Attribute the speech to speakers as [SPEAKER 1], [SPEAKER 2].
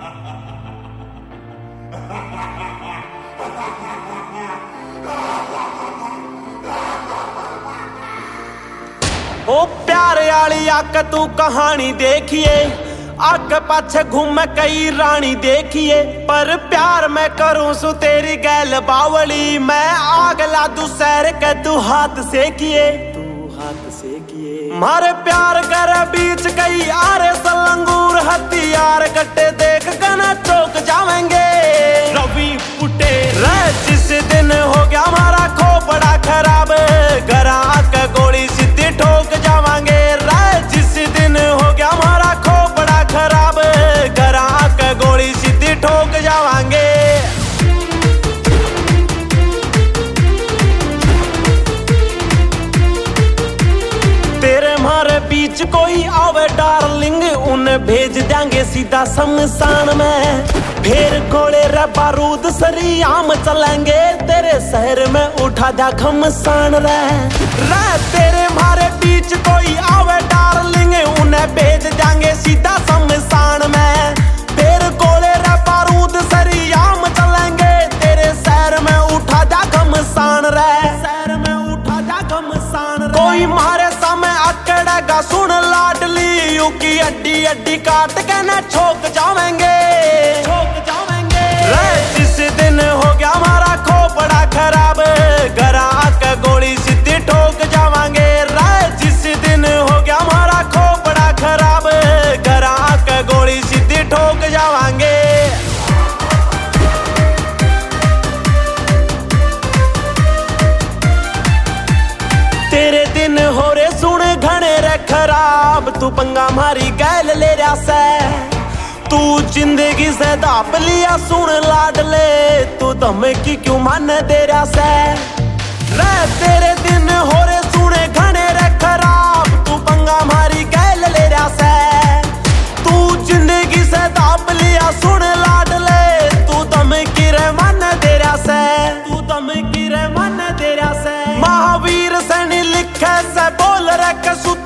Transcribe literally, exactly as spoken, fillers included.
[SPEAKER 1] ओ प्यार आली आक तू कहानी देखिए, आग पाछे घूमे कई रानी देखिए, पर प्यार मैं करूं सु तेरी गैल बावली। मैं आग ला दू सैर के तू हाथ सेकिए, तू हाथ सेकिए। मारे प्यार कर बीच कई आरे सलंगूर हथियार कट्टे देख गना चौक जावेंगे। रवि पुटे रह जिस दिन हो गया हमारा खोपड़ा खराब, गरा के गोली सीधी ठोक जावांगे। रह जिस दिन हो गया हमारा खोपड़ा खराब, गरा के गोली सीधी ठोक जावांगे। तेरे मारे बीच कोई आवे डार्लिंग, उन्हें भेज देंगे सीधा शमशान में। फिर गोले रे बारूद सरियाम चलेंगे, तेरे शहर में उठा जा घमसान रे। रे तेरे मारे बीच कोई आवे डार्लिंग, उन्हें भेज देंगे सीधा शमशान में। फिर गोले रे बारूद सरियाम चलेंगे, तेरे शहर में उठा जा घमसान रे। शहर में उठा जा घमसान रे। कोई मारे सामने अकड़ेगा सुन लाडली, यू की अड्डी अड्डी काट के न छोक जावेंगे, छोक जावेंगे। रे जिस दिन हो गया हमारा खोपड़ा खराब, गरा के गोली सीधी ठोक जावांगे। रे जिस दिन हो गया हमारा खोपड़ा खराब, गरा के गोली सीधी ठोक जावांगे। तेरे दिन हो रे सुन घने रे खराब, तू पंगा मारी गैल ले रहा से। तू जिंदगी से दाप लिया सुन लाडले, तू धमकी क्यों मन दे रहा से। रे तेरे दिन हो रे सुने घने रे खराब, तू पंगा मारी गैल ले रहा से। तू जिंदगी से दाप लिया सुन लाडले, तू धमकी रे मन दे रहा से, तू धमकी रे मन दे रहा से। महावीर सैनी लिखे से बोल रे कसु